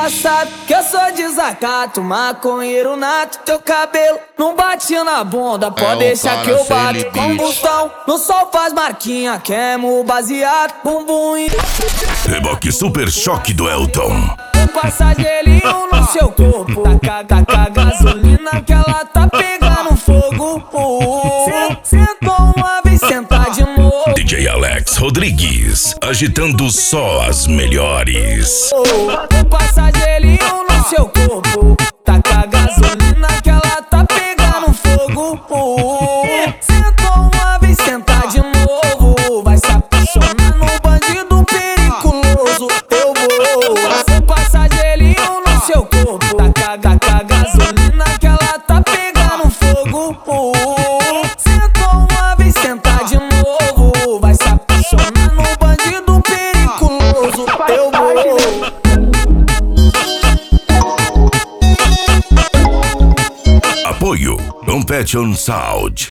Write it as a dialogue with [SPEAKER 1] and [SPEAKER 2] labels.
[SPEAKER 1] já sabe que eu sou desacato, maconheiro nato. Teu cabelo não bate na bunda, pode deixar que eu bato. Combustão, no sol faz marquinha, queimo baseado, bumbum e...
[SPEAKER 2] Reboque Super Choque do Elton.
[SPEAKER 1] Passa gelinho no seu corpo, taca gasolina que ela tá pegando fogo. Sentou uma vez, senta de novo.
[SPEAKER 2] DJ Alex Rodrigues, agitando só as melhores.
[SPEAKER 1] Passa gelinho no seu corpo, taca gasolina que ela tá pegando fogo. Sentou uma vez, senta de novo. Vai se apaixonar no bandido periculoso. Eu vou passar gelinho no seu corpo, taca gasolina que ela tá pegando fogo. Sentou uma vez, senta de novo. Vai se apaixonar no bandido periculoso. Eu vou.
[SPEAKER 2] Apoio Competition Sound.